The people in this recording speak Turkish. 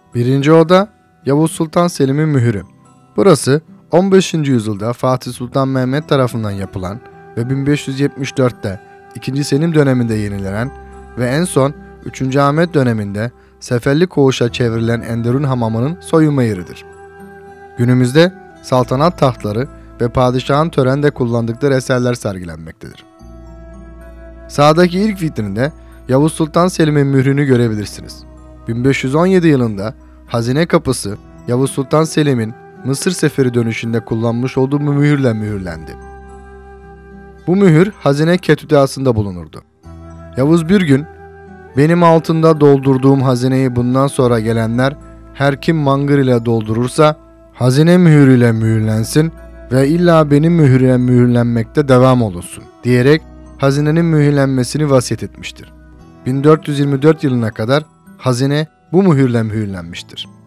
Birinci oda Yavuz Sultan Selim'in mühürü. Burası 15. yüzyılda Fatih Sultan Mehmet tarafından yapılan ve 1574'te 2. Selim döneminde yenilenen ve en son 3. Ahmet döneminde Seferli Koğuş'a çevrilen Enderun Hamamı'nın soyunma yeridir. Günümüzde saltanat tahtları ve padişahın törende kullandıkları eserler sergilenmektedir. Sağdaki ilk vitrinde Yavuz Sultan Selim'in mührünü görebilirsiniz. 1517 yılında Hazine Kapısı Yavuz Sultan Selim'in Mısır seferi dönüşünde kullanmış olduğu bu mühürle mühürlendi. Bu mühür hazine ketüdasında bulunurdu. Yavuz bir gün, "Benim altında doldurduğum hazineyi bundan sonra gelenler her kim mangır ile doldurursa hazine mühürüyle mühürlensin ve illa benim mühürle mühürlenmekte devam olunsun" diyerek hazinenin mühürlenmesini vasiyet etmiştir. 1424 yılına kadar hazine bu mühürle mühürlenmiştir.